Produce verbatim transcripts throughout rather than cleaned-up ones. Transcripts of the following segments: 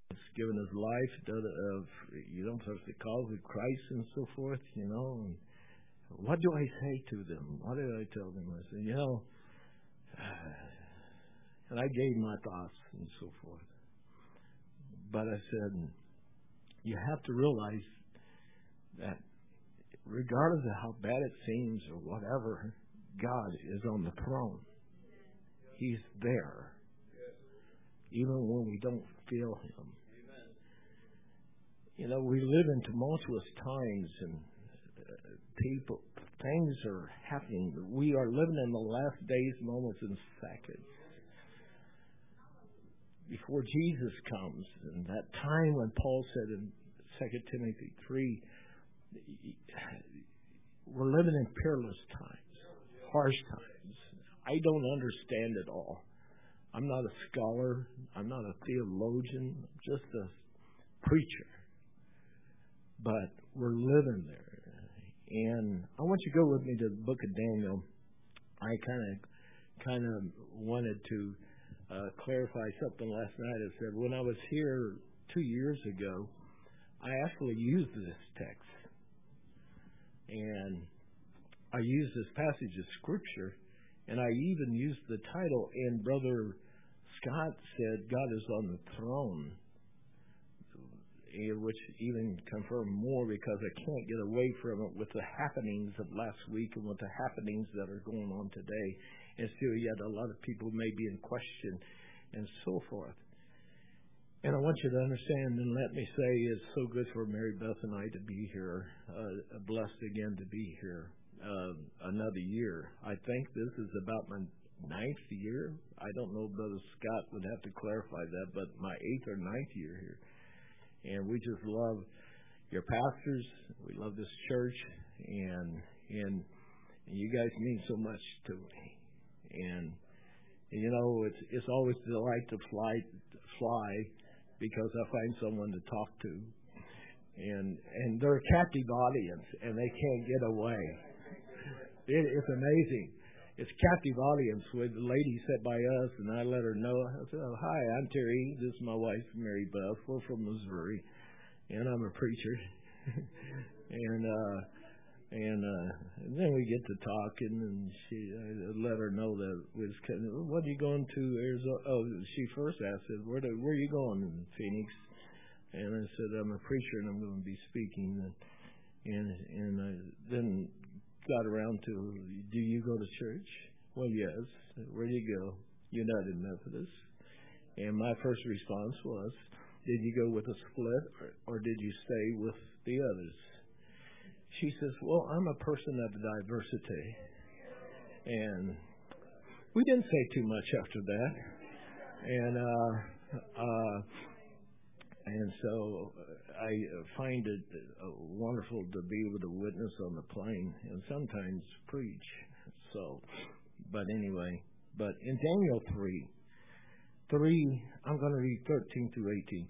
has given his life, done, uh, you know, for the cause of Christ and so forth, you know. And what do I say to them? What did I tell them? I said, you know, and I gave my thoughts and so forth. But I said, you have to realize that regardless of how bad it seems or whatever, God is on the throne. He's there. Even when we don't feel Him. You know, we live in tumultuous times and uh, people, things are happening. We are living in the last days, moments, and seconds. Before Jesus comes, and that time when Paul said in Second Timothy three, we're living in peerless times, harsh times. I don't understand it all. I'm not a scholar. I'm not a theologian. I'm just a preacher. But we're living there. And I want you to go with me to the book of Daniel. I kind of kind of wanted to uh, clarify something last night. I said, when I was here two years ago, I actually used this text. And I used this passage of Scripture, and I even used the title, and Brother Scott said, God is on the throne, which even confirmed more because I can't get away from it with the happenings of last week and with the happenings that are going on today. And still yet a lot of people may be in question and so forth. And I want you to understand and let me say it's so good for Mary Beth and I to be here, uh, blessed again to be here uh, another year. I think this is about my ninth year. I don't know, Brother Scott would have to clarify that, but my eighth or ninth year here. And we just love your pastors. We love this church, and and you guys mean so much to me. And you know, it's it's always a delight to fly fly because I find someone to talk to, and and they're a captive audience, and they can't get away. It, it's amazing. It's a captive audience. Where the lady sat by us, and I let her know. I said, oh, "Hi, I'm Terry. This is my wife, Mary Beth. We're from Missouri, and I'm a preacher." and uh, and, uh, and then we get to talking, and she I let her know that we was kind of, what are you going to Arizona? Oh, she first asked, "Where do, where are you going in Phoenix?" And I said, "I'm a preacher, and I'm going to be speaking." And and, and I then got around to, do you go to church? Well, yes. Where do you go? United Methodist. And my first response was, did you go with a split or, or did you stay with the others? She says, well, I'm a person of diversity. And we didn't say too much after that. And, uh, uh, and so I find it wonderful to be able to witness on the plane and sometimes preach. So, but anyway, but in Daniel three, three, I'm going to read thirteen through eighteen.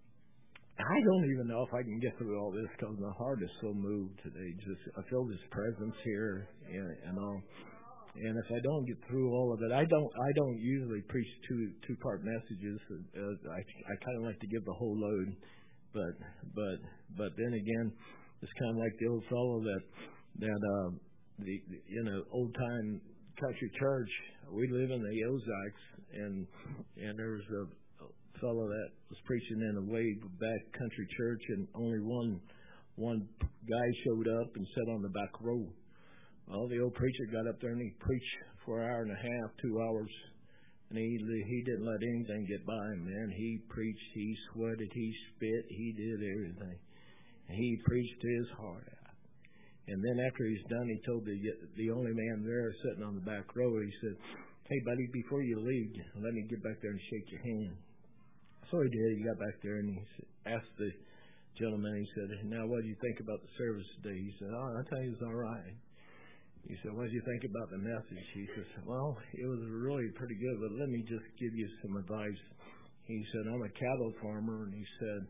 I don't even know if I can get through all this because my heart is so moved today. Just I feel His presence here and, and all. And if I don't get through all of it, I don't. I don't usually preach two two part messages. Uh, I I kind of like to give the whole load, but but but then again, it's kind of like the old fellow that that uh, the, the you know old time country church. We live in the Ozarks, and and there was a fellow that was preaching in a way back country church, and only one one guy showed up and sat on the back row. Well, the old preacher got up there and he preached for an hour and a half, two hours, and he he didn't let anything get by him, man. He preached, he sweated, he spit, he did everything. And he preached his heart out. And then after he's done, he told the the only man there sitting on the back row, he said, hey, buddy, before you leave, let me get back there and shake your hand. So he did. He got back there and he asked the gentleman, he said, now what do you think about the service today? He said, oh, I tell you, it's all right. He said, what did you think about the message? He says, well, it was really pretty good, but let me just give you some advice. He said, I'm a cattle farmer, and he said,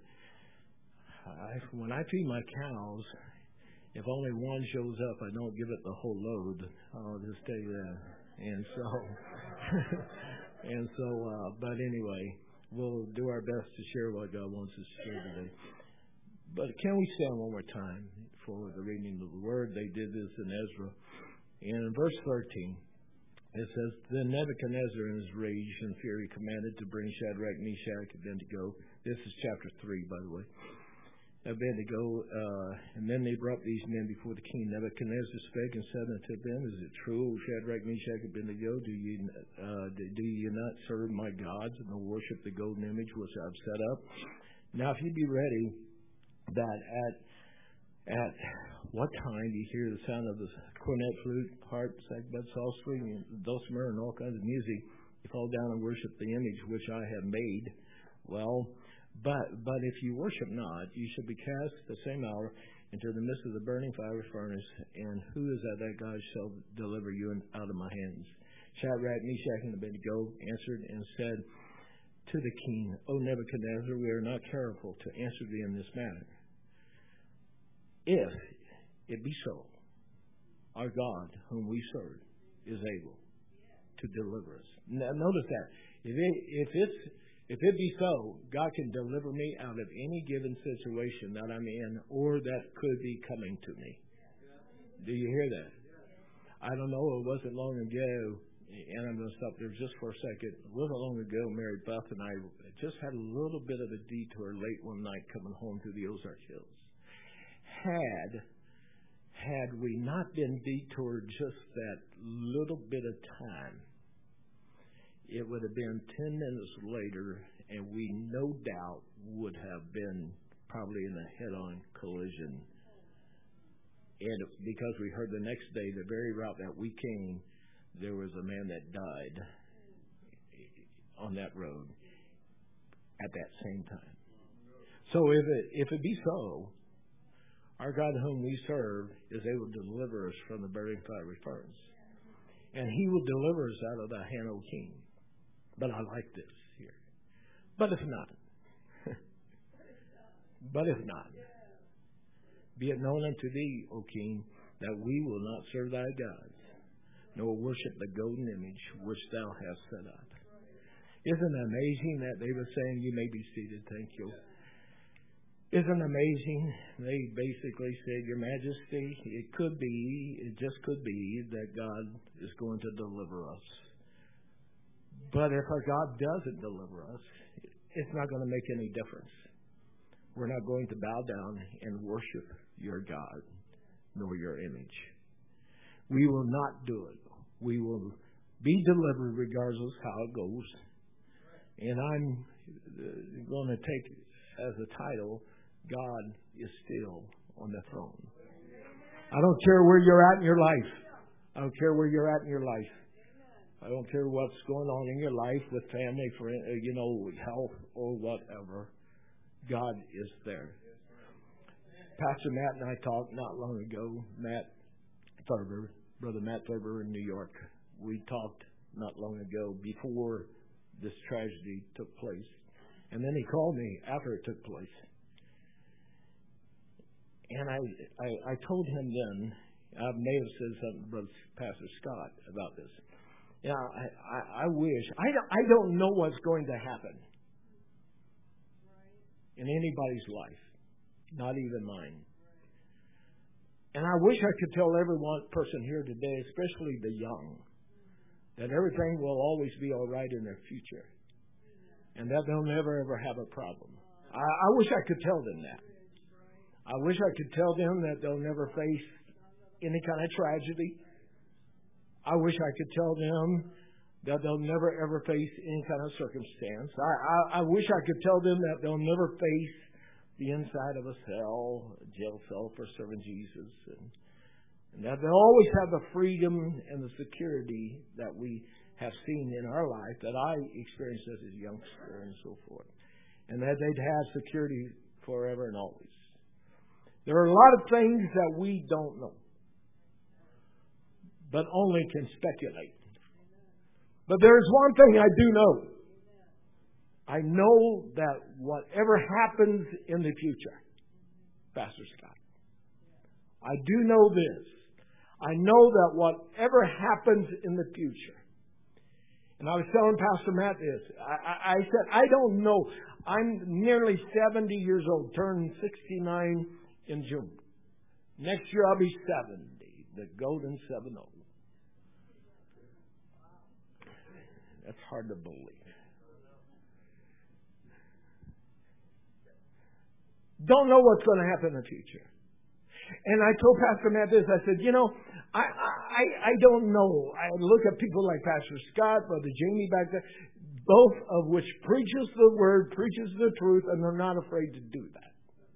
I, when I feed my cows, if only one shows up, I don't give it the whole load. I'll just tell you that. And so, and so, uh, but anyway, we'll do our best to share what God wants us to share today. But can we stand one more time for the reading of the Word? They did this in Ezra. And in verse thirteen, it says, Then Nebuchadnezzar in his rage and fury commanded to bring Shadrach, Meshach, and Abednego. This is chapter three, by the way. Abednego, uh, and then they brought these men before the king. Nebuchadnezzar spake and said unto them, Is it true, Shadrach, Meshach, and Abednego, do you uh, do you not serve my gods and worship the golden image which I've set up? Now, if you be ready, that at at what time you hear the sound of the cornet, flute, harp, sackbut, psaltery, and dulcimer, and all kinds of music, you fall down and worship the image which I have made. Well, But but if you worship not, you shall be cast the same hour into the midst of the burning fiery furnace. And who is that that God shall deliver you out of my hands? Shadrach, Meshach, and Abednego answered and said to the king, O Nebuchadnezzar, we are not careful to answer thee in this matter. If it be so, our God, whom we serve, is able to deliver us. Now, notice that. If it, if it's If it be so, God can deliver me out of any given situation that I'm in or that could be coming to me. Do you hear that? I don't know. It wasn't long ago, and I'm going to stop there just for a second. It wasn't long ago, Mary Beth and I just had a little bit of a detour late one night coming home through the Ozark Hills. Had, had we not been detoured just that little bit of time, it would have been ten minutes later, and we no doubt would have been probably in a head-on collision. And because we heard the next day, the very route that we came, there was a man that died on that road at that same time. So if it, if it be so, our God whom we serve is able to deliver us from the burning fiery furnace. And He will deliver us out of the hand of the king. But I like this here. But if not, but if not, be it known unto thee, O king, that we will not serve thy gods, nor worship the golden image which thou hast set up. Isn't it amazing that they were saying, you may be seated, thank you. Isn't it amazing? They basically said, Your Majesty, it could be, it just could be that God is going to deliver us. But if our God doesn't deliver us, it's not going to make any difference. We're not going to bow down and worship your God, nor your image. We will not do it. We will be delivered regardless how it goes. And I'm going to take as a title, God is still on the throne. I don't care where you're at in your life. I don't care where you're at in your life. I don't care what's going on in your life with family, friend, you know, health or whatever. God is there. Pastor Matt and I talked not long ago. Matt Thurber, Brother Matt Thurber in New York. We talked not long ago before this tragedy took place. And then he called me after it took place. And I, I, I told him then, I may have said something to Brother Pastor Scott about this. Yeah, I, I, I wish. I don't, I don't know what's going to happen in anybody's life, not even mine. And I wish I could tell every one person here today, especially the young, that everything will always be all right in their future, and that they'll never ever have a problem. I, I wish I could tell them that. I wish I could tell them that they'll never face any kind of tragedy. I wish I could tell them that they'll never ever face any kind of circumstance. I, I, I wish I could tell them that they'll never face the inside of a cell, a jail cell for serving Jesus, and, and that they'll always have the freedom and the security that we have seen in our life, that I experienced as a youngster and so forth, and that they'd have security forever and always. There are a lot of things that we don't know, but only can speculate. But there is one thing I do know. I know that whatever happens in the future, Pastor Scott, I do know this. I know that whatever happens in the future, And I was telling Pastor Matt this. I, I, I said, I don't know. I'm nearly seventy years old, turning sixty-nine in June. Next year I'll be seventy. The golden seven oh. That's hard to believe. Don't know what's going to happen in the future. And I told Pastor Matt this. I said, you know, I, I I don't know. I look at people like Pastor Scott, Brother Jamie back there, both of which preaches the word, preaches the truth, and they're not afraid to do that.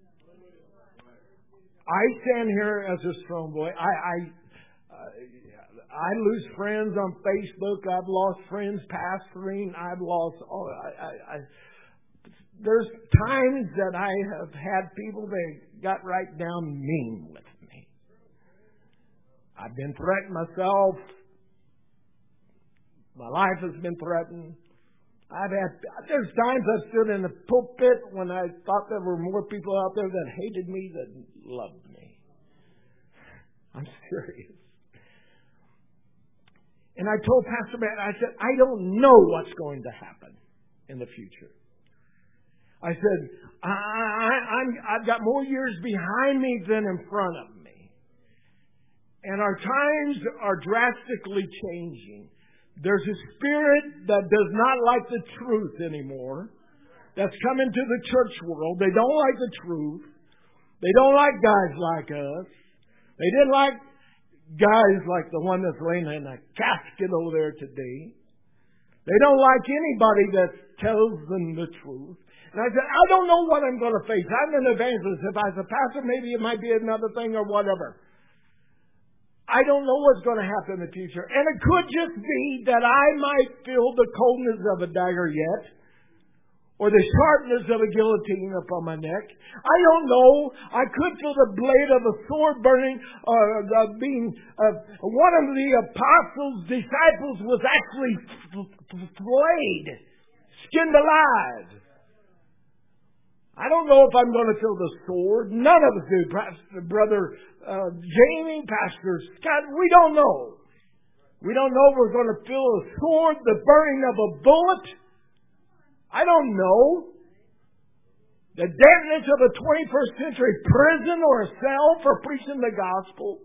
I stand here as a strong boy. I I, uh, I lose friends on Facebook. I've lost friends pastoring. I've lost all. I, I, I There's times that I have had people that got right down mean with me. I've been threatened myself. My life has been threatened. I've had, there's times I've stood in the pulpit when I thought there were more people out there that hated me than loved me. I'm serious. And I told Pastor Matt, I said, I don't know what's going to happen in the future. I said, I, I, I'm, I've got more years behind me than in front of me. And our times are drastically changing. There's a spirit that does not like the truth anymore that's come into the church world. They don't like the truth. They don't like guys like us. They didn't like guys like the one that's laying in a casket over there today. They don't like anybody that tells them the truth. And I said, I don't know what I'm going to face. I'm an evangelist. If I was a pastor, maybe it might be another thing or whatever. I don't know what's going to happen in the future. And it could just be that I might feel the coldness of a dagger yet, or the sharpness of a guillotine upon my neck. I don't know. I could feel the blade of a sword burning, or uh, being uh, one of the apostles' disciples was actually flayed, skinned alive. I don't know if I'm going to feel the sword. None of us do. Pastor, Brother uh, Jamie, Pastor Scott, we don't know. We don't know if we're going to feel a sword, the burning of a bullet. I don't know. The dampness of a twenty-first century prison or a cell for preaching the gospel.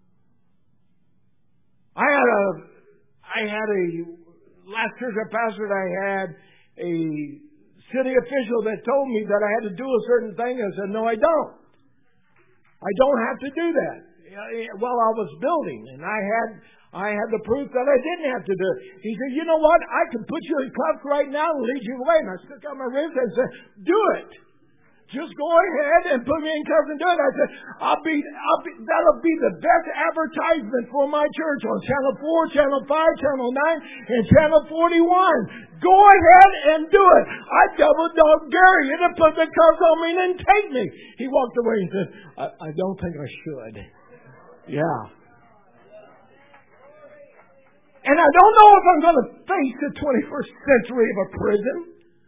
I had a, I had a, last church I pastored, I had a city official that told me that I had to do a certain thing. I said, no, I don't. I don't have to do that. Well, I was building, and I had I had the proof that I didn't have to do it. He said, you know what? I can put you in cuffs right now and lead you away. And I stuck out my wrist and said, do it. Just go ahead and put me in cuffs and do it. I said, I'll be, I'll be, that'll be the best advertisement for my church on Channel four, Channel five, Channel nine, and Channel forty-one. Go ahead and do it. I double dog dare you to put the cuffs on me and take me. He walked away and said, I, I don't think I should. Yeah. And I don't know if I'm going to face the twenty-first century of a prison.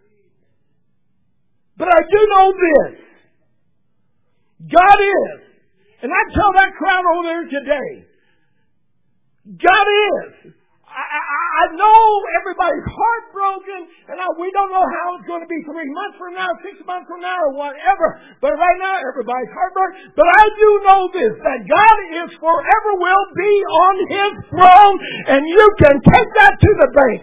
But I do know this. God is. And I tell that crowd over there today. God is. I, I, I know everybody's heartbroken. And I, we don't know how it's going to be three months from now, six months from now, or whatever. But right now, everybody's heartbroken. But I do know this. That God is forever will be on His throne. And you can take that to the bank.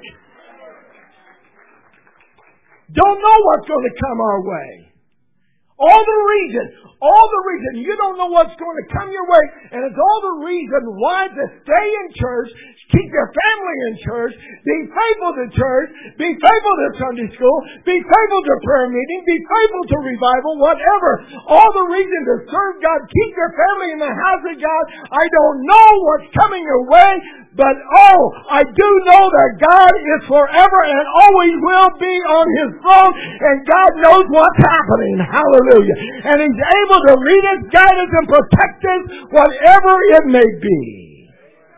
Don't know what's going to come our way. All the reason, all the reason, you don't know what's going to come your way, and it's all the reason why to stay in church, keep your family in church, be faithful to church, be faithful to Sunday school, be faithful to prayer meeting, be faithful to revival, whatever. All the reason to serve God, keep your family in the house of God. I don't know what's coming your way, but oh, I do know that God is forever and always will be on His throne, and God knows what's happening. Hallelujah. And He's able to lead us, guide us, and protect us, whatever it may be.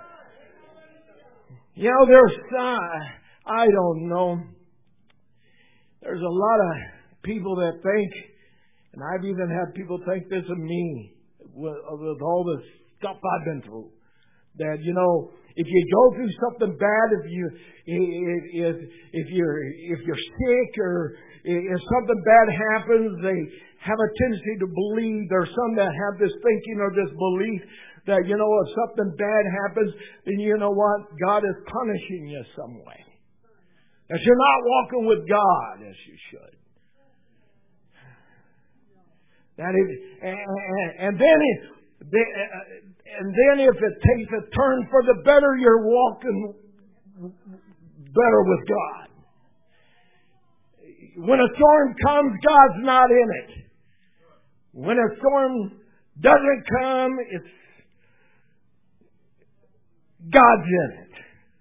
You know, there's, uh, I don't know, there's a lot of people that think, and I've even had people think this of me, with, with all the stuff I've been through, that, you know, If you go through something bad, if you if if you're if you're sick or if something bad happens, they have a tendency to believe. There's some that have this thinking or this belief that, you know, if something bad happens, then you know what? God is punishing you some way. That you're not walking with God as you should. That is, and, and then it, and then if it takes a turn for the better, you're walking better with God. When a storm comes, God's not in it. When a storm doesn't come, it's God's in it.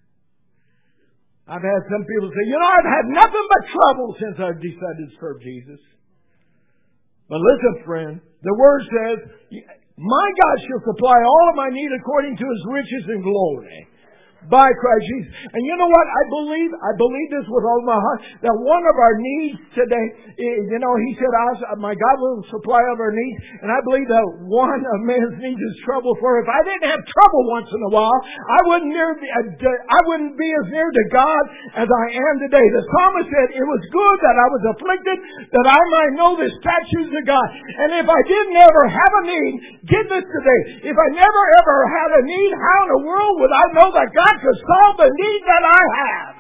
I've had some people say, you know, I've had nothing but trouble since I've decided to serve Jesus. But listen, friend, the Word says, my God shall supply all of my need according to His riches and glory by Christ Jesus. And you know what? I believe, I believe this with all my heart, that one of our needs today, you know, He said, my God will supply all of our needs. And I believe that one of man's needs is trouble. For if I didn't have trouble once in a while, I wouldn't near, I wouldn't be as near to God as I am today. The psalmist said, it was good that I was afflicted, that I might know the statutes of God. And if I didn't ever have a need, get this today, if I never ever had a need, how in the world would I know that God to solve the need that I have?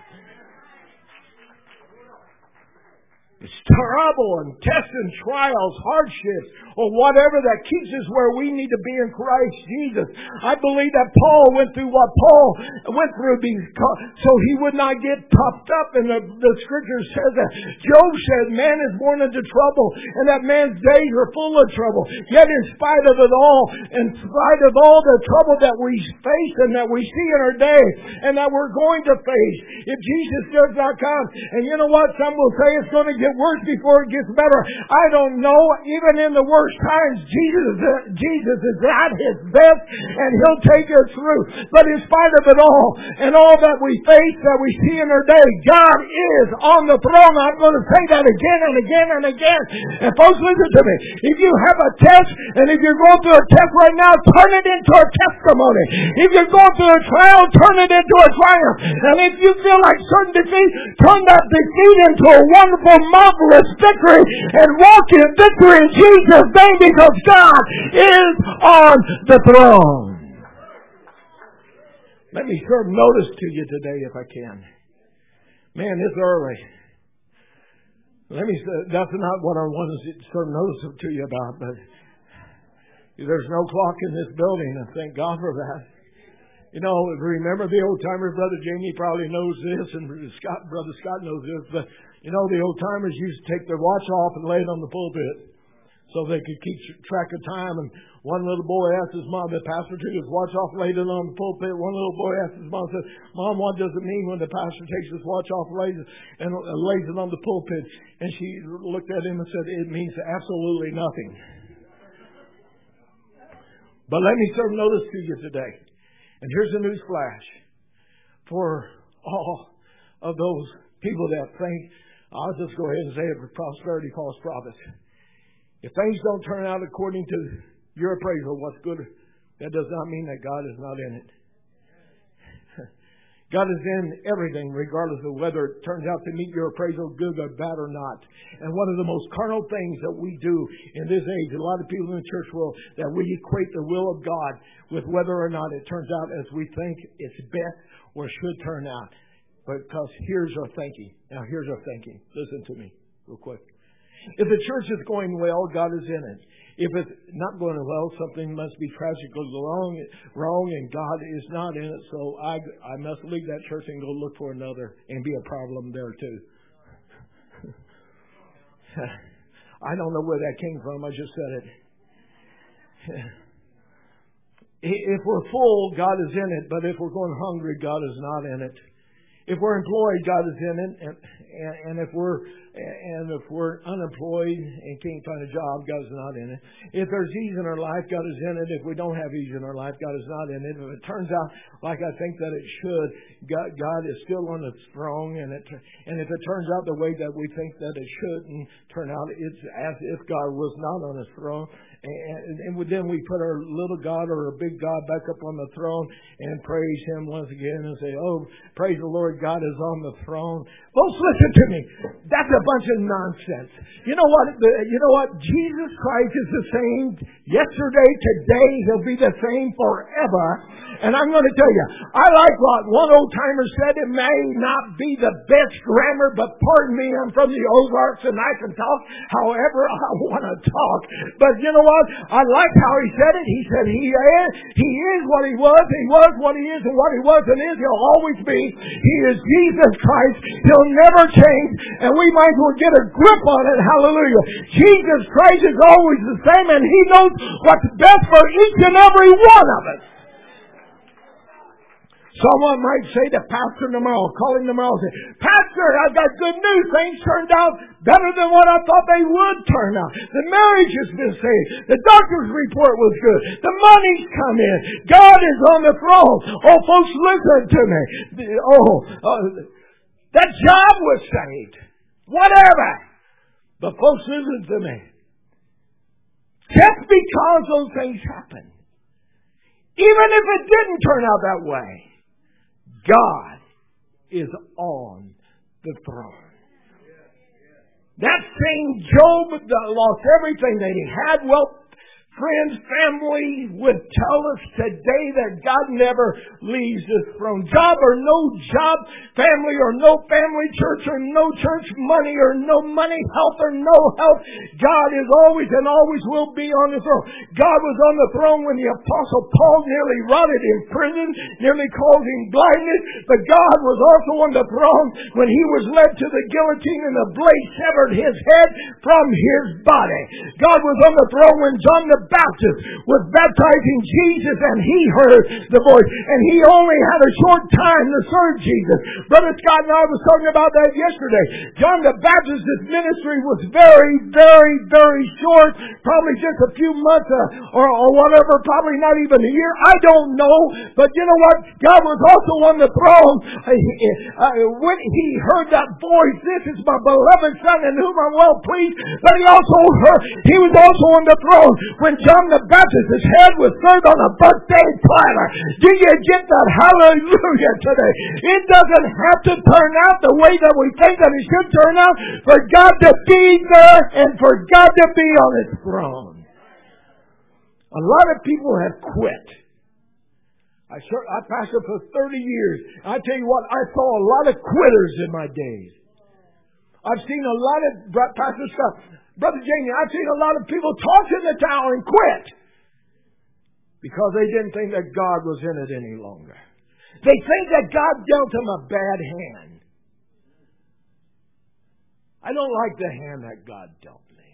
It's trouble and tests and trials, hardships, or whatever that keeps us where we need to be in Christ Jesus. I believe that Paul went through what Paul went through so he would not get puffed up. And the, the Scripture says that Job said, man is born into trouble, and that man's days are full of trouble. Yet in spite of it all, in spite of all the trouble that we face and that we see in our day, and that we're going to face, if Jesus does not come, and you know what? Some will say it's going to get worse before it gets better. I don't know. Even in the worst times, Jesus, Jesus is at His best, and He'll take us through. But in spite of it all, and all that we face, that we see in our day, God is on the throne. I'm going to say that again and again and again. And folks, listen to me. If you have a test, and if you're going through a test right now, turn it into a testimony. If you're going through a trial, turn it into a triumph. And if you feel like certain defeat, turn that defeat into a wonderful, marvelous victory, and walk in victory in Jesus' name, because God is on the throne. Let me serve notice to you today if I can. Man, it's early. Let me say, that's not what I want to serve notice to you about, but there's no clock in this building, and thank God for that. You know, remember the old timer, Brother Jamie probably knows this, and Scott, Brother Scott knows this, but you know, the old timers used to take their watch off and lay it on the pulpit so they could keep track of time. And one little boy asked his mom, the pastor took his watch off, laid it on the pulpit. One little boy asked his mom, said, Mom, what does it mean when the pastor takes his watch off lays it, and lays it on the pulpit? And she looked at him and said, it means absolutely nothing. But let me serve notice to you today. And here's a news flash for all of those people that think, I'll just go ahead and say it, prosperity calls profit. If things don't turn out according to your appraisal, what's good, that does not mean that God is not in it. God is in everything, regardless of whether it turns out to meet your appraisal, good or bad or not. And one of the most carnal things that we do in this age, a lot of people in the church world, that we equate the will of God with whether or not it turns out as we think it's best or should turn out. Because here's our thinking. Now here's our thinking. Listen to me real quick. If the church is going well, God is in it. If it's not going well, something must be tragically wrong, wrong, and God is not in it. So I, I must leave that church and go look for another and be a problem there too. I don't know where that came from. I just said it. If we're full, God is in it. But if we're going hungry, God is not in it. If we're employed, God is in it. And, and, and if we're and if we're unemployed and can't find a job, God is not in it. If there's ease in our life, God is in it. If we don't have ease in our life, God is not in it. If it turns out like I think that it should, God, God is still on His throne. And, it, and if it turns out the way that we think that it shouldn't turn out, it's as if God was not on His throne. And, and then we put our little God or a big God back up on the throne and praise Him once again and say, oh, praise the Lord, God is on the throne. Folks, listen to me. That's a bunch of nonsense. You know what? The, you know what? Jesus Christ is the same yesterday, today. He'll be the same forever. And I'm going to tell you, I like what one old timer said. It may not be the best grammar, but pardon me, I'm from the Ozarks and I can talk however I want to talk. But you know what? I like how he said it. He said he is, he is what he was, he was what he is, and what he was and is, he'll always be. He is Jesus Christ. He'll never change, and we might as well get a grip on it. Hallelujah. Jesus Christ is always the same, and He knows what's best for each and every one of us. Someone might say to Pastor tomorrow, call him tomorrow and say, Pastor, I've got good news. Things turned out better than what I thought they would turn out. The marriage has been saved. The doctor's report was good. The money's come in. God is on the throne. Oh, folks, listen to me. Oh, uh, that job was saved. Whatever. But folks, listen to me. Just because those things happen, even if it didn't turn out that way, God is on the throne. That same Job that lost everything that he had, well, friends, family would tell us today that God never leaves His throne. Job or no job, family or no family, church or no church, money or no money, health or no health, God is always and always will be on the throne. God was on the throne when the Apostle Paul nearly rotted in prison, nearly causing blindness, but God was also on the throne when he was led to the guillotine and the blade severed his head from his body. God was on the throne when John the Baptist was baptizing Jesus and he heard the voice, and he only had a short time to serve Jesus. Brother Scott and I was talking about that yesterday. John the Baptist's ministry was very, very, very short, probably just a few months uh, or, or whatever, probably not even a year. I don't know, but you know what? God was also on the throne uh, uh, when he heard that voice, this is my beloved Son in whom I'm well pleased. But he also heard, he was also on the throne when John the Baptist's head was served on a birthday platter. Do you get that? Hallelujah today. It doesn't have to turn out the way that we think that it should turn out for God to be there and for God to be on His throne. A lot of people have quit. I, I pastored for thirty years. I tell you what, I saw a lot of quitters in my days. I've seen a lot of, Pastor Scott, Brother Jamie, I've seen a lot of people toss in the towel and quit because they didn't think that God was in it any longer. They think that God dealt them a bad hand. I don't like the hand that God dealt me.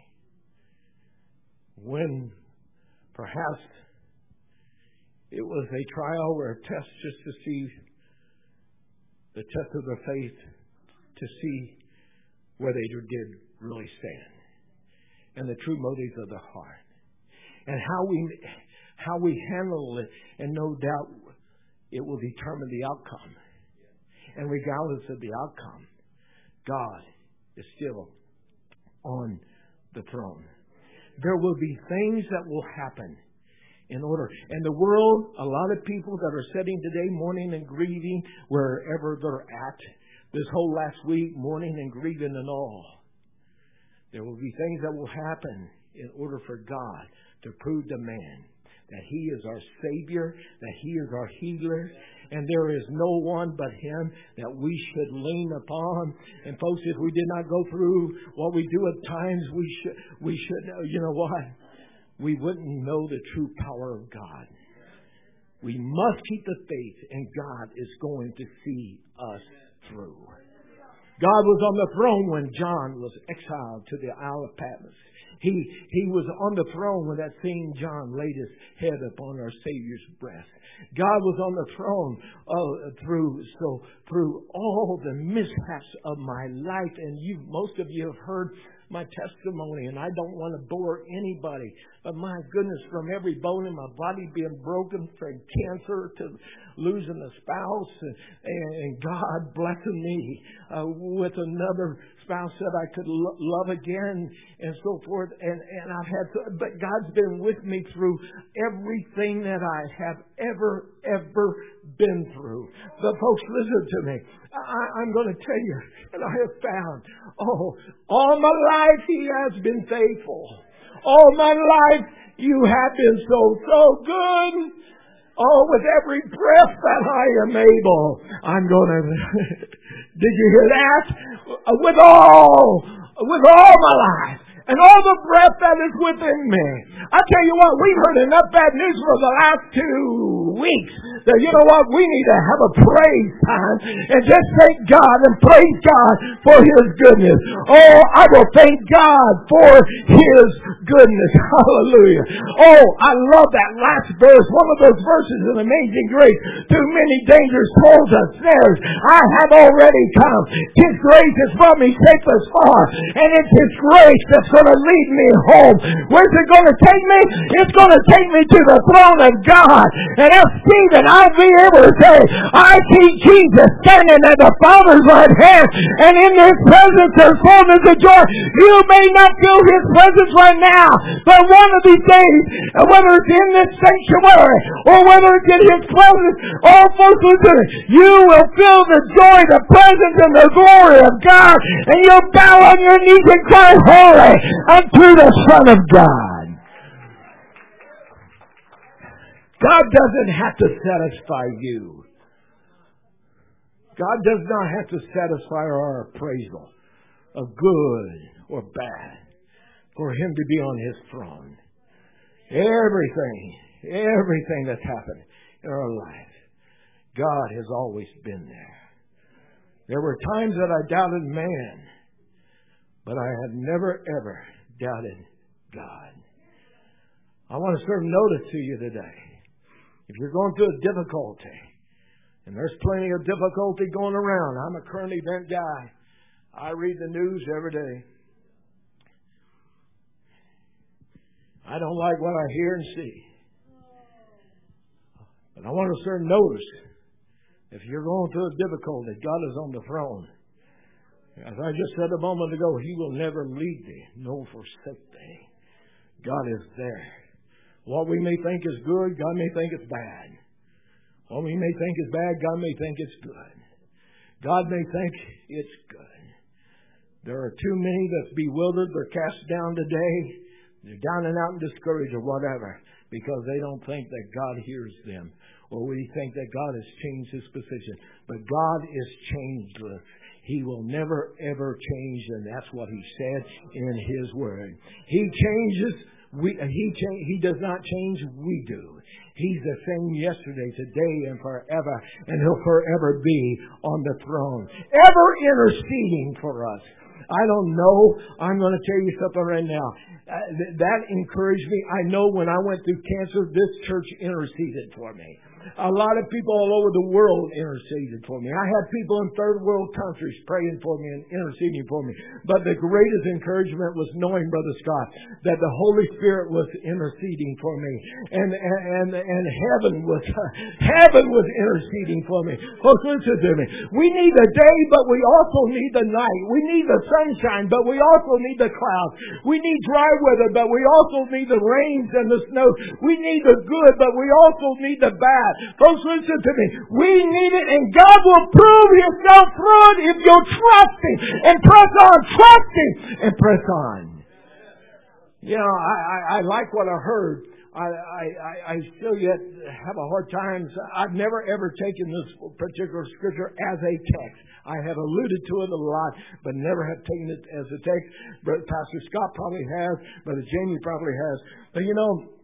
When perhaps it was a trial or a test just to see the test of their faith, to see where they did really stand, and the true motives of the heart, and how we how we handle it, and no doubt it will determine the outcome. And regardless of the outcome, God is still on the throne. There will be things that will happen in order. And the world, a lot of people that are sitting today mourning and grieving wherever they're at, this whole last week, mourning and grieving and all. There will be things that will happen in order for God to prove to man that He is our Savior, that He is our healer, and there is no one but Him that we should lean upon. And folks, if we did not go through what we do at times, we should, we should, you know what? We wouldn't know the true power of God. We must keep the faith, and God is going to see us through. God was on the throne when John was exiled to the Isle of Patmos. He, he was on the throne when that same John laid his head upon our Savior's breast. God was on the throne uh, through so through all the mishaps of my life. And you, most of you have heard my testimony, and I don't want to bore anybody. But my goodness, from every bone in my body being broken, from cancer to losing a spouse, and, and God blessing me uh, with another spouse that I could lo- love again, and so forth. And, and I've had, to, but God's been with me through everything that I have ever, ever been through. But folks, listen to me. I, I'm going to tell you, and I have found, oh, all my life He has been faithful. All my life You have been so, so good. Oh, with every breath that I am able, I'm going to, did you hear that? With all, with all my life. And all the breath that is within me. I tell you what, we've heard enough bad news for the last two weeks that, you know what, we need to have a praise time and just thank God and praise God for His goodness. Oh, I will thank God for His goodness. Hallelujah. Oh, I love that last verse. One of those verses in Amazing Grace. Through many dangers, toils, and snares, I have already come. His grace has brought me safe as far. And it's His grace that's going to lead me home. Where's it going to take me? It's going to take me to the throne of God. And as Stephen, I'll be able to say, I see Jesus standing at the Father's right hand, and in His presence there's fullness of joy. You may not feel His presence right now, but one of these days, whether it's in this sanctuary or whether it's in His presence, all folks listen, you will feel the joy, the presence, and the glory of God, and you'll bow on your knees and cry, holy unto the Son of God. God doesn't have to satisfy you. God does not have to satisfy our appraisal of good or bad for Him to be on His throne. Everything, everything that's happened in our life, God has always been there. There were times that I doubted man, but I have never, ever doubted God. I want to serve notice to you today. If you're going through a difficulty, and there's plenty of difficulty going around. I'm a current event guy. I read the news every day. I don't like what I hear and see. But I want to serve notice. If you're going through a difficulty, God is on the throne. As I just said a moment ago, He will never leave thee, nor forsake thee. God is there. What we may think is good, God may think it's bad. What we may think is bad, God may think it's good. God may think it's good. There are too many that's bewildered, they're cast down today. They're down and out and discouraged or whatever, because they don't think that God hears them. Or we think that God has changed His position. But God is changeless. He will never, ever change, and that's what He said in His Word. He changes, we, he, cha- he does not change, we do. He's the same yesterday, today, and forever, and He'll forever be on the throne, ever interceding for us. I don't know. I'm going to tell you something right now. Uh, th- that encouraged me. I know when I went through cancer, this church interceded for me. A lot of people all over the world interceded for me. I had people in third world countries praying for me and interceding for me. But the greatest encouragement was knowing, Brother Scott, that the Holy Spirit was interceding for me, and and and, and heaven was uh, heaven was interceding for me. Folks, listen to me. We need the day, but we also need the night. We need the sunshine, but we also need the clouds. We need dry weather, but we also need the rains and the snow. We need the good, but we also need the bad. Folks, listen to me. We need it, and God will prove Himself through it if you'll trust Him and press on. Trust Him and press on. You know, I, I, I like what I heard. I, I, I still yet have a hard time. I've never ever taken this particular scripture as a text. I have alluded to it a lot, but never have taken it as a text. But Pastor Scott probably has. Brother Jamie probably has. But you know,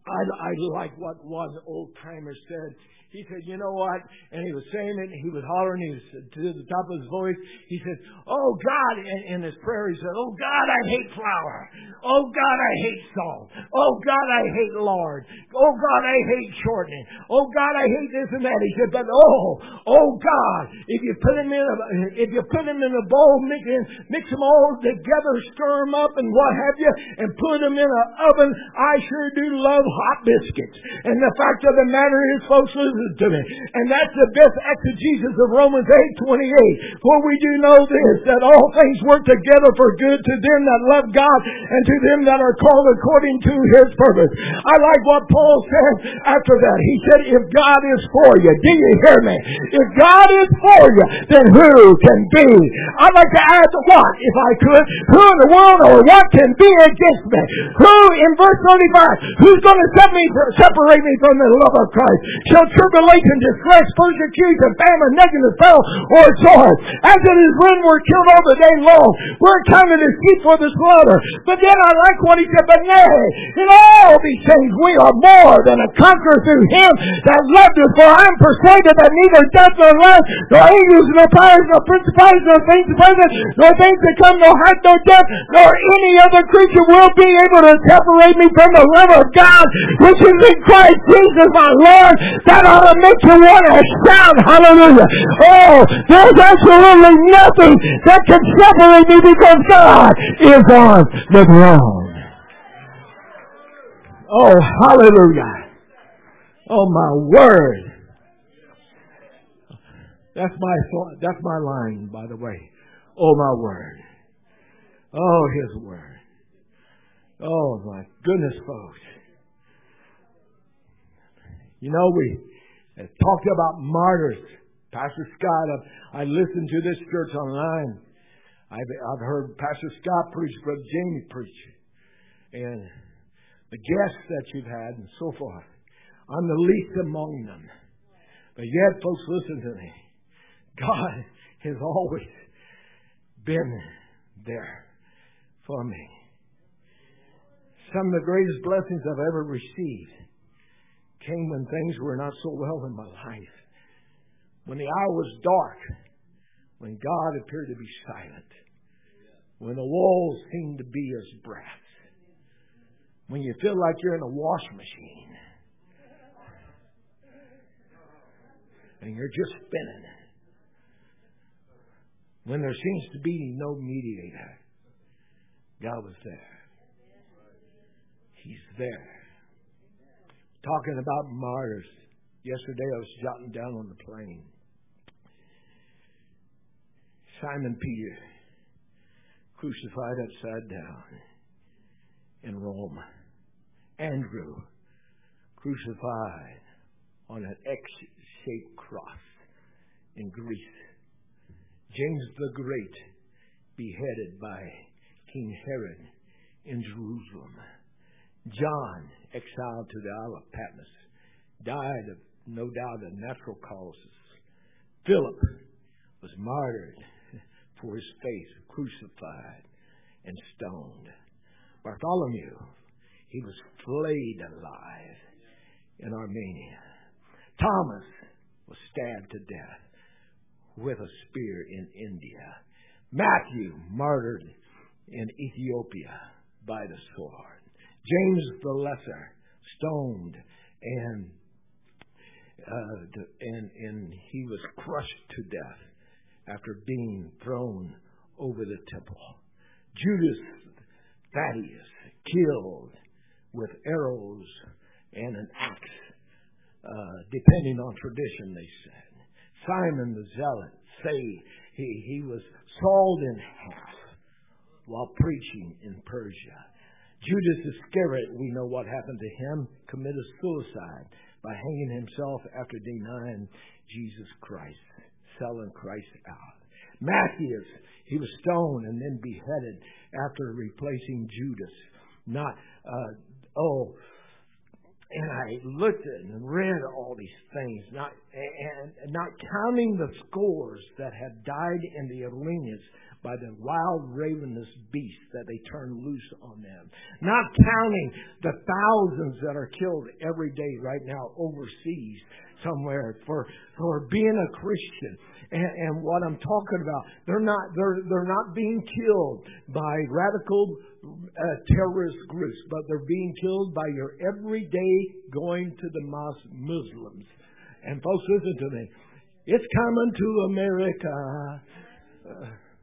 I, I like what one old timer said. He said, you know what? And he was saying it, and he was hollering, he was to the top of his voice. He said, oh God, in, in his prayer, he said, oh God, I hate flour. Oh God, I hate salt. Oh God, I hate lard. Oh God, I hate shortening. Oh God, I hate this and that. He said, but oh, oh God, if you put them in a, if you put them in a bowl, mix, mix them all together, stir them up and what have you, and put them in an oven, I sure do love hot biscuits. And the fact of the matter is, folks, listen to me. And that's the best exegesis of Romans eight twenty-eight. For we do know this, that all things work together for good to them that love God and to them that are called according to His purpose. I like what Paul said after that. He said, if God is for you, do you hear me? If God is for you, then who can be? I'd like to add what, if I could? Who in the world or what can be against me? Who, in verse thirty-five, who's going to set me, separate me from the love of Christ? Shall tribulation, distress, persecution, famine, nakedness, peril, or sword? As it is written, we're killed all the day long. We're counted as sheep for the slaughter. But then I like what he said, but nay, in all these things we are more than a conqueror through Him that loved us. For I am persuaded that neither death nor life, nor angels, nor powers, nor principalities, nor things present, nor things to come, nor height, nor depth, nor any other creature will be able to separate me from the love of God, which is in Christ Jesus my Lord. That ought to make you want to shout, hallelujah. Oh, there's absolutely nothing that can separate me because God is on the throne. Oh, hallelujah. Oh, my word. That's my that's my line, by the way. Oh, my word. Oh, His word. Oh, my goodness, folks. You know, we talked about martyrs. Pastor Scott, I listened to this church online. I've, I've heard Pastor Scott preach, Brother Jamie preach, and the guests that you've had and so forth. I'm the least among them. But yet, folks, listen to me. God has always been there for me. Some of the greatest blessings I've ever received came when things were not so well in my life. When the hour was dark. When God appeared to be silent. When the walls seemed to be as brass. When you feel like you're in a wash machine. And you're just spinning. When there seems to be no mediator. God was there. He's there. Talking about martyrs. Yesterday I was jotting down on the plane. Simon Peter, crucified upside down in Rome. Andrew, crucified on an X-shaped cross in Greece. James the Great, beheaded by King Herod in Jerusalem. John, exiled to the Isle of Patmos, died of, no doubt, of natural causes. Philip was martyred for his faith, crucified and stoned. Bartholomew, he was flayed alive in Armenia. Thomas was stabbed to death with a spear in India. Matthew, martyred in Ethiopia by the sword. James the Lesser, stoned, and uh, and and he was crushed to death after being thrown over the temple. Judas Thaddeus, killed with arrows and an axe, uh, depending on tradition, they said. Simon the Zealot, say he he was sawed in half while preaching in Persia. Judas Iscariot, we know what happened to him, committed suicide by hanging himself after denying Jesus Christ, selling Christ out. Matthias, he was stoned and then beheaded after replacing Judas. Not, uh, oh, And I looked at and read all these things, not and not counting the scores that had died in the arenas by the wild ravenous beasts that they turn loose on them. Not counting the thousands that are killed every day right now overseas somewhere for for being a Christian. And, and what I'm talking about, they're not they're they're not being killed by radical uh, terrorist groups, but they're being killed by your everyday going to the mosque Muslims. And folks, listen to me. It's coming to America. Uh,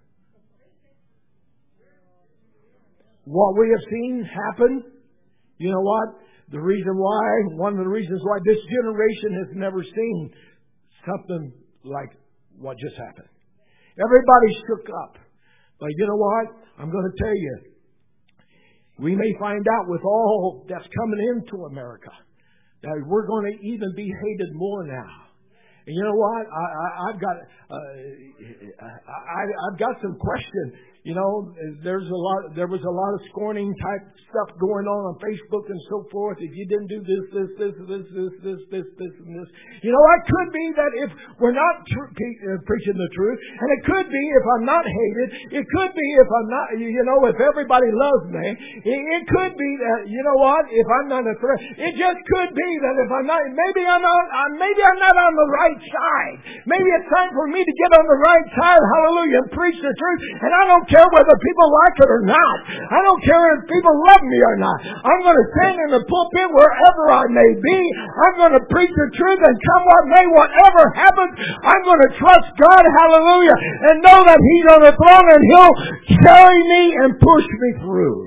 what we have seen happen, you know what? The reason why, one of the reasons why this generation has never seen something like what just happened. Everybody shook up. But you know what? I'm going to tell you, we may find out with all that's coming into America that we're going to even be hated more now. And you know what? I, I, I've got uh, I, I've got some questions. You know, there's a lot. There was a lot of scorning type stuff going on on Facebook and so forth. If you didn't do this, this, this, this, this, this, this, this, and this, you know, it could be that if we're not tr- uh, preaching the truth, and it could be if I'm not hated, it could be if I'm not, you know, if everybody loves me, it, it could be that, you know what, if I'm not a threat, it just could be that if I'm not, maybe I'm not, maybe I'm not on the right side. Maybe it's time for me to get on the right side, hallelujah, and preach the truth. And I don't care whether people like it or not. I don't care if people love me or not. I'm going to stand in the pulpit wherever I may be. I'm going to preach the truth, and come what may, whatever happens, I'm going to trust God, hallelujah, and know that He's on the throne and He'll carry me and push me through.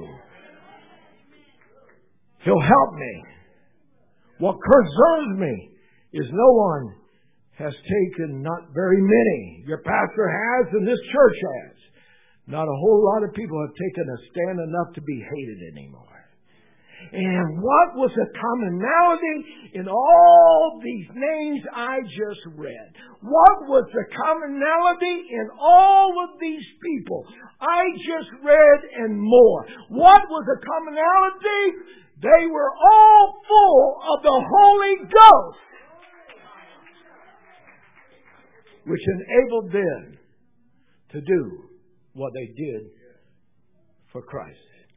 He'll help me. What concerns me is no one has taken, not very many. Your pastor has, and this church has. Not a whole lot of people have taken a stand enough to be hated anymore. And what was the commonality in all these names I just read? What was the commonality in all of these people I just read and more? What was the commonality? They were all full of the Holy Ghost, which enabled them to do what they did for Christ.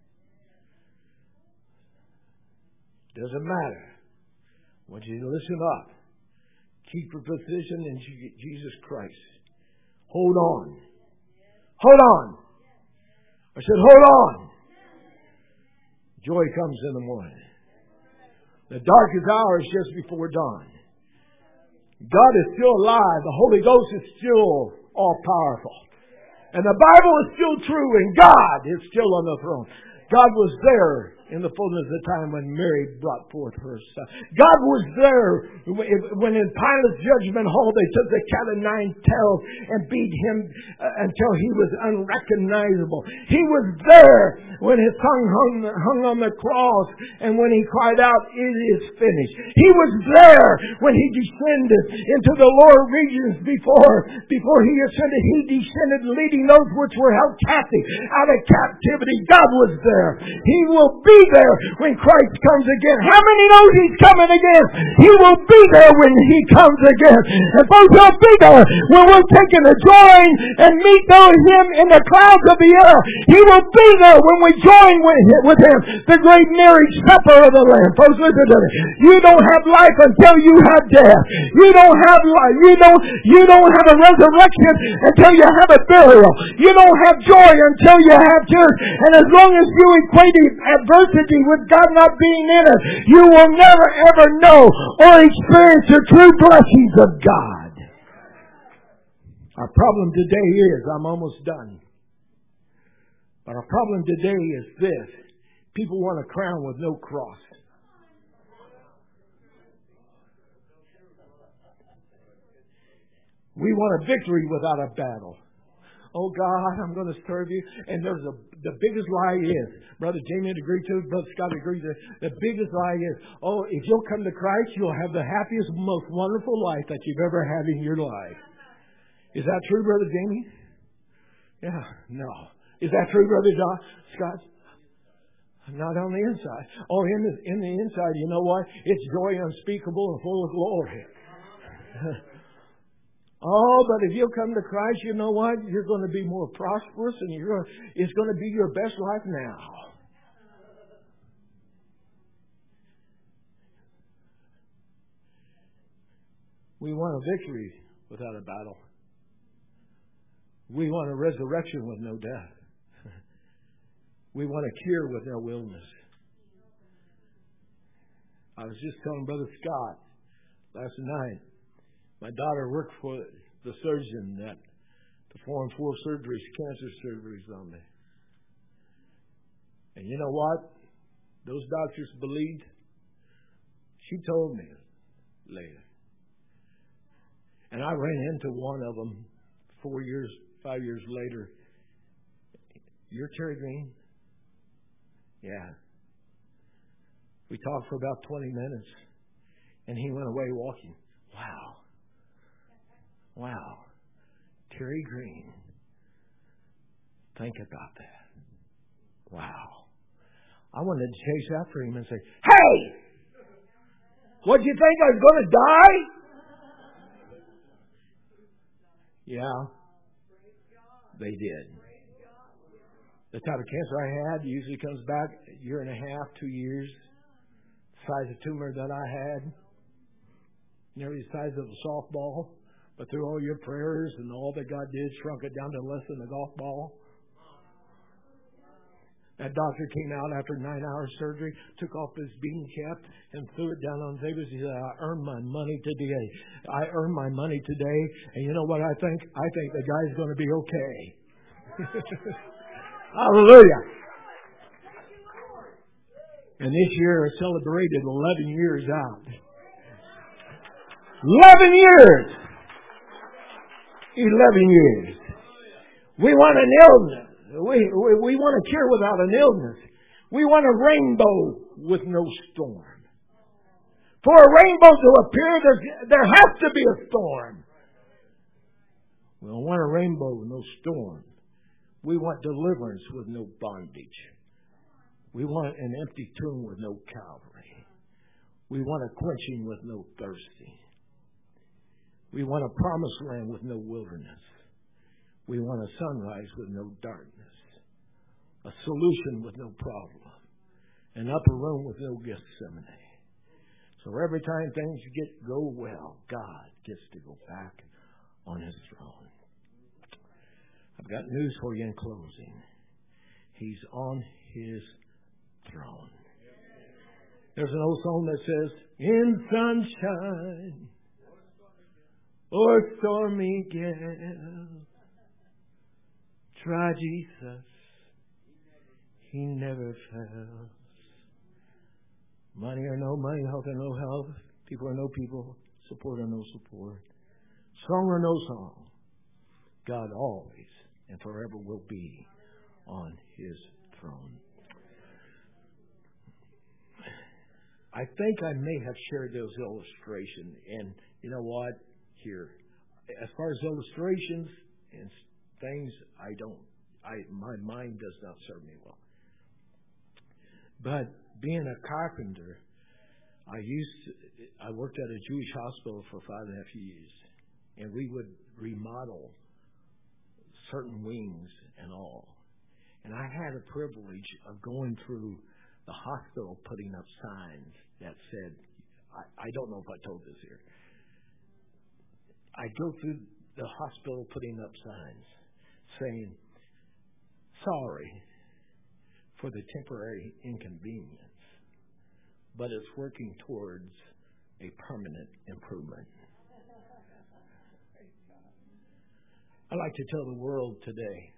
Doesn't matter. I want you to listen up. Keep your position in Jesus Christ. Hold on. Hold on. I said, hold on. Joy comes in the morning. The darkest hour is just before dawn. God is still alive. The Holy Ghost is still all powerful. And the Bible is still true, and God is still on the throne. God was there in the fullness of time when Mary brought forth her son. God was there when in Pilate's judgment hall they took the cat of nine tails and beat him until he was unrecognizable. He was there when his tongue hung, hung on the cross and when he cried out, "It is finished." He was there when he descended into the lower regions before, before he ascended. He descended leading those which were held captive out of captivity. God was there. He will be there when Christ comes again. How many knows He's coming again? He will be there when He comes again. And folks, He'll be there when we're taking a join and meet Him in the clouds of the air. He will be there when we join with Him, the great marriage supper of the Lamb. Folks, listen to me. You don't have life until you have death. You don't have life. You don't, you don't have a resurrection until you have a burial. You don't have joy until you have tears. And as long as you equate adversity with God not being in it, you will never ever know or experience the true blessings of God. Our problem today is, I'm almost done, but our problem today is this: people want a crown with no cross. We want a victory without a battle. Oh God, I'm going to serve you. And there's a, the biggest lie is, Brother Jamie agreed to, Brother Scott agreed to, the biggest lie is, oh, if you'll come to Christ, you'll have the happiest, most wonderful life that you've ever had in your life. Is that true, Brother Jamie? Yeah, no. Is that true, Brother John, Scott? Not on the inside. Oh, in the, in the inside, you know what? It's joy unspeakable and full of glory. Oh, but if you come to Christ, you know what? You're going to be more prosperous, and you're going to, it's going to be your best life now. We want a victory without a battle. We want a resurrection with no death. We want a cure with no illness. I was just telling Brother Scott last night, my daughter worked for the surgeon that performed four surgeries, cancer surgeries on me. And you know what? Those doctors believed. She told me later. And I ran into one of them four years, five years later. You're Terry Green? Yeah. We talked for about twenty minutes, and he went away walking. Wow. Wow. Terry Green. Think about that. Wow. I wanted to chase after him and say, hey! What, do you think I was going to die? Yeah. They did. The type of cancer I had usually comes back a year and a half, two years. The size of tumor that I had. Nearly the size of a softball. But through all your prayers and all that God did, shrunk it down to less than a golf ball. That doctor came out after nine hours surgery, took off his bean cap and threw it down on the table. He said, I earned my money today. I earned my money today. And you know what I think? I think the guy's going to be okay. Hallelujah. And this year I celebrated eleven years out. eleven years. eleven years. We want an illness. We, we, we want a cure without an illness. We want a rainbow with no storm. For a rainbow to appear, there, there has to be a storm. We don't want a rainbow with no storm. We want deliverance with no bondage. We want an empty tomb with no Calvary. We want a quenching with no thirsting. We want a promised land with no wilderness. We want a sunrise with no darkness. A solution with no problem. An upper room with no Gethsemane. So every time things get go well, God gets to go back on His throne. I've got news for you in closing. He's on His throne. There's an old song that says, in sunshine or stormy gale, try Jesus, He never fails. Money or no money, health or no health, people or no people, support or no support, song or no song, God always and forever will be on His throne. I think I may have shared those illustrations, and you know what? Here, as far as illustrations and things, I don't, I my mind does not serve me well. But being a carpenter, I used to, I worked at a Jewish hospital for five and a half years, and we would remodel certain wings and all. And I had a privilege of going through the hospital putting up signs that said, I, I don't know if I told this here. I go through the hospital putting up signs saying, sorry for the temporary inconvenience, but it's working towards a permanent improvement. I like to tell the world today,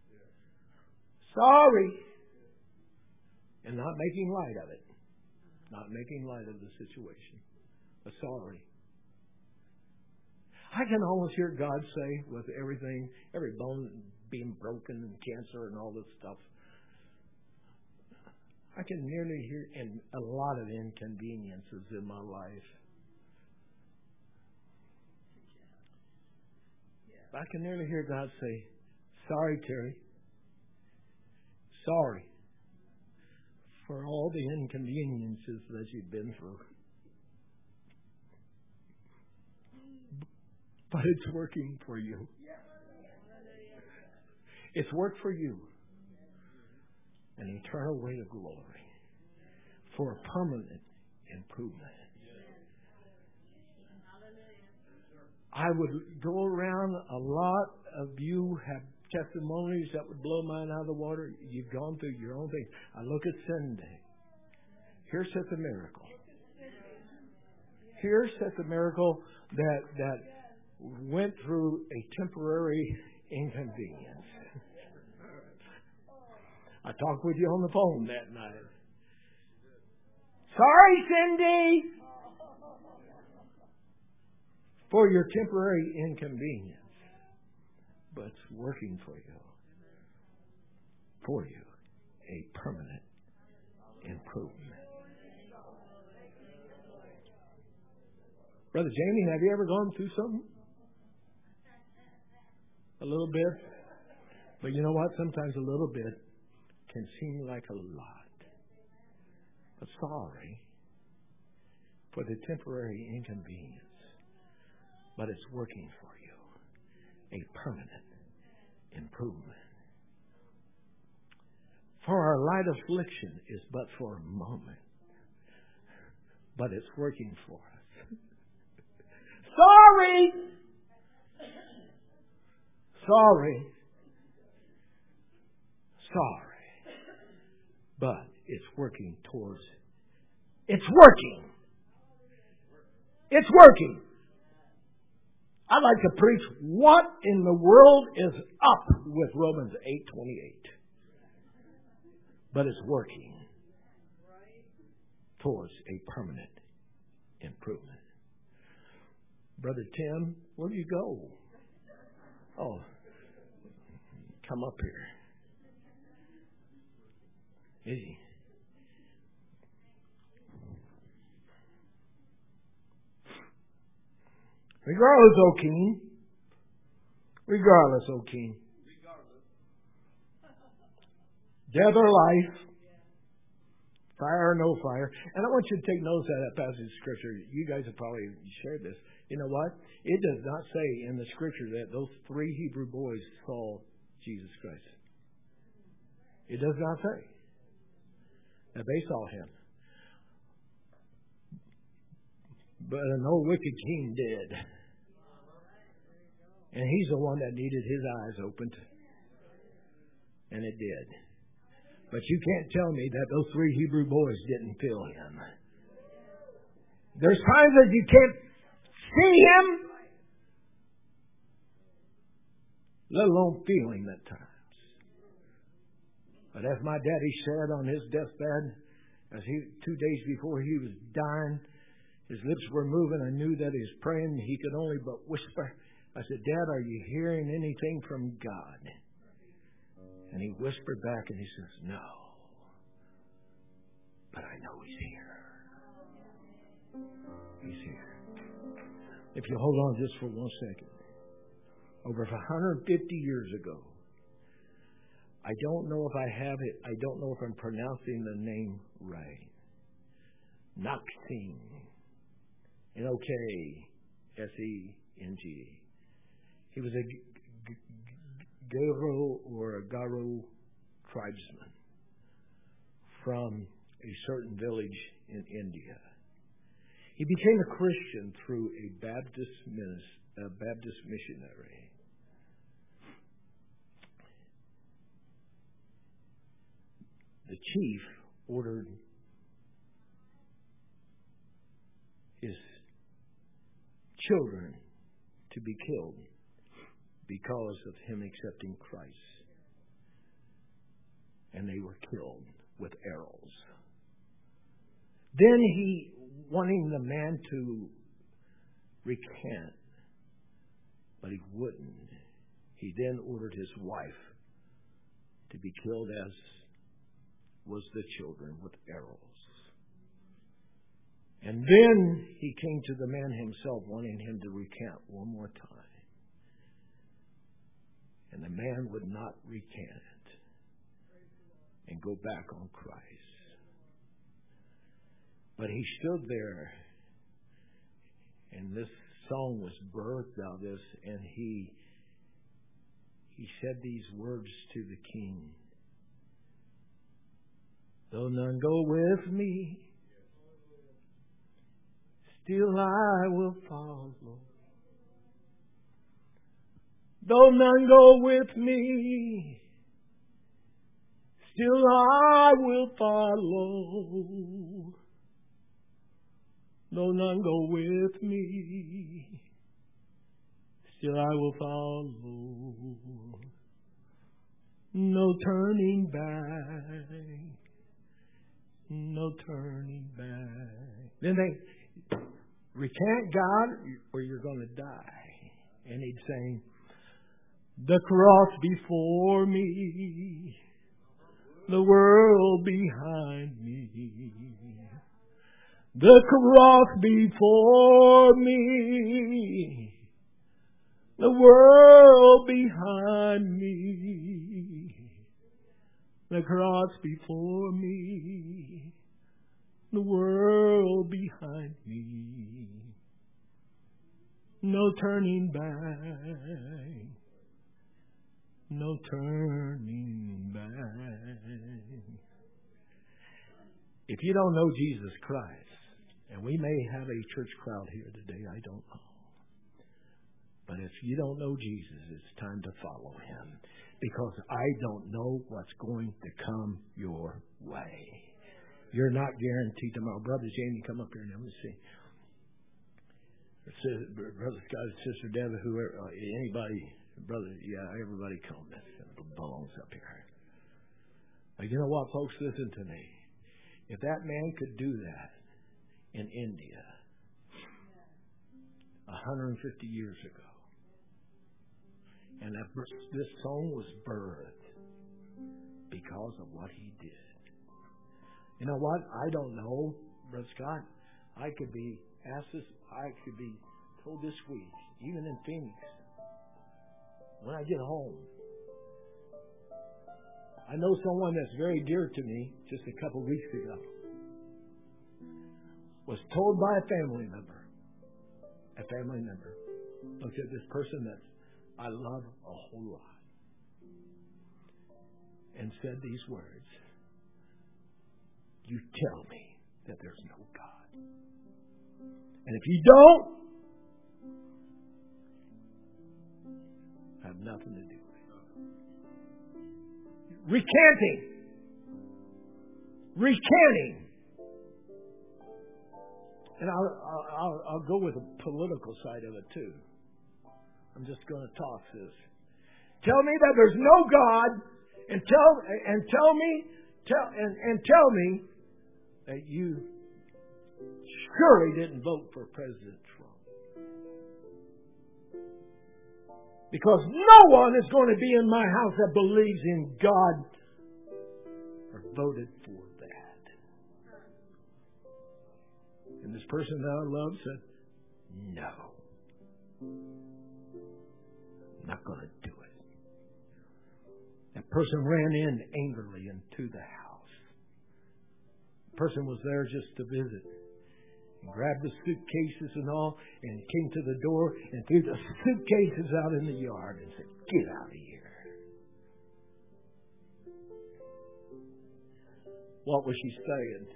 sorry, and not making light of it, not making light of the situation, but sorry. I can almost hear God say, with everything, every bone being broken and cancer and all this stuff, I can nearly hear, and a lot of inconveniences in my life. I can nearly hear God say, sorry, Terry. Sorry for all the inconveniences that you've been through. But it's working for you. It's worked for you. An eternal way of glory. For a permanent improvement. I would go around, a lot of you have testimonies that would blow mine out of the water. You've gone through your own thing. I look at Sunday. Here sits a miracle. Here sits a miracle that that went through a temporary inconvenience. I talked with you on the phone that night. Sorry, Cindy, for your temporary inconvenience. But it's working for you. For you. A permanent improvement. Brother Jamie, have you ever gone through something? A little bit. But you know what? Sometimes a little bit can seem like a lot. But sorry for the temporary inconvenience. But it's working for you. A permanent improvement. For our light affliction is but for a moment. But it's working for us. Sorry! Sorry. Sorry. But it's working towards... It's working. It's working. I'd like to preach, what in the world is up with Romans eight twenty-eight? But it's working towards a permanent improvement. Brother Tim, where do you go? Oh, come up here. Easy. Regardless, O King. Regardless, O King. Death or life. Fire or no fire. And I want you to take notice of that passage of Scripture. You guys have probably shared this. You know what? It does not say in the Scripture that those three Hebrew boys saw Jesus Christ. It does not say that they saw Him. But an old wicked king did. And he's the one that needed his eyes opened. And it did. But you can't tell me that those three Hebrew boys didn't feel Him. There's times that you can't see Him, let alone feel Him at times. But as my daddy said on his deathbed, as he two days before he was dying, his lips were moving. I knew that he was praying. He could only but whisper. I said, Dad, are you hearing anything from God? And he whispered back and he says, no. But I know He's here. He's here. If you hold on just for one second. Over one hundred fifty years ago, I don't know if I have it, I don't know if I'm pronouncing the name right. Naksim. N O K S E N G. He was a Garo or a Garo tribesman from a certain village in India. He became a Christian through a Baptist minister, a Baptist missionary. The chief ordered his children to be killed because of him accepting Christ. And they were killed with arrows. Then he, wanting the man to recant, but he wouldn't. He then ordered his wife to be killed as was the children with arrows. And then he came to the man himself, wanting him to recant one more time. And the man would not recant and go back on Christ. But he stood there, and this song was birthed out of this, and he he said these words to the king. Though none go with me, still I will follow. Though none go with me, still I will follow. Though none go with me, still I will follow. No turning back. No turning back. Then they recant God or you're going to die. And he'd say, the cross before me, the world behind me. The cross before me, the world behind me. The cross before me, the world behind me. No turning back, no turning back. If you don't know Jesus Christ, and we may have a church crowd here today, I don't know. But if you don't know Jesus, it's time to follow him. Because I don't know what's going to come your way. You're not guaranteed tomorrow. Brother Jamie, come up here and let me see. Brother Scott, Sister Deborah, whoever, anybody, brother, yeah, everybody come. That belongs up here. But you know what, folks? Listen to me. If that man could do that in India one hundred fifty years ago, and that this song was birthed because of what he did. You know what? I don't know, Brother Scott. I could be asked this. I could be told this week, even in Phoenix, when I get home. I know someone that's very dear to me. Just a couple of weeks ago, was told by a family member. A family member looked at this person that I love a whole lot, and said these words, you tell me that there's no God. And if you don't, I have nothing to do with it. Recanting. Recanting. And I'll, I'll, I'll go with the political side of it too. I'm just going to toss this. Tell me that there's no God, and tell and tell me tell and, and tell me that you surely didn't vote for President Trump. Because no one is going to be in my house that believes in God or voted for that. And this person that I love said, no. I'm not going to do it. That person ran in angrily into the house. The person was there just to visit. And grabbed the suitcases and all, and came to the door and threw the suitcases out in the yard and said, get out of here. What was she saying?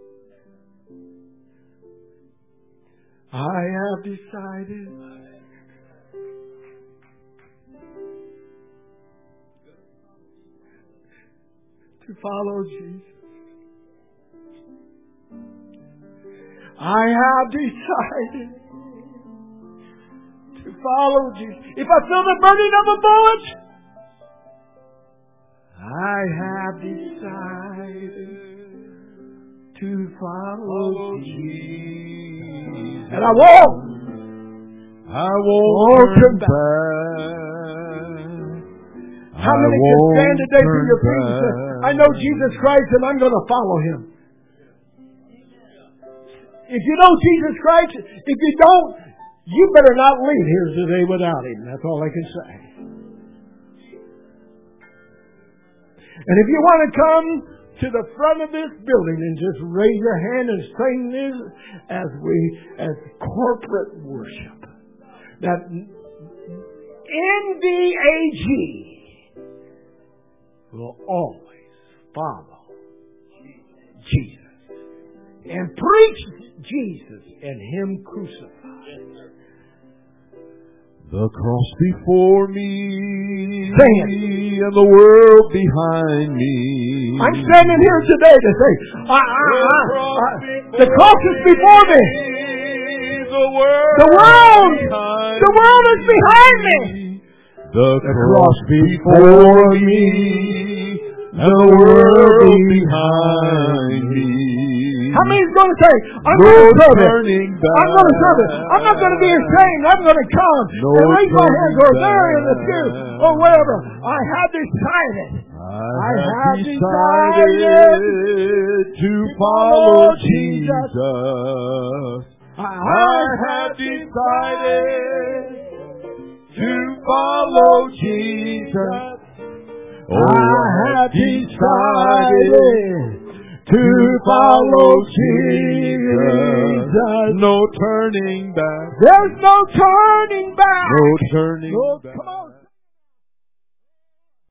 I have decided to follow Jesus. I have decided to follow Jesus. If I feel the burning of a bullet, I have decided to follow Jesus. And I won't. I won't turn back. How many can stand today for your feet and say, I know Jesus Christ and I'm going to follow Him? If you know Jesus Christ, if you don't, you better not leave here today without Him. That's all I can say. And if you want to come to the front of this building and just raise your hand and sing this as we, as corporate worship. That N D A G will always follow Jesus and preach Jesus and Him crucified. The cross before me and the world behind me. I'm standing here today to say, I, I, I, I, the cross is before me. The world, the world, the world is behind me. The cross before me and the world behind me. How many is going to say, I'm no going to serve it. I'm going to serve it. I'm not going to be ashamed. I'm going to come no and raise my hands or there in the pew or wherever. I have decided. I, I have decided, decided to follow Jesus. I, I have decided to follow Jesus. Oh, I have decided to follow Jesus. No turning back. There's no turning back. No turning no, back. Come on.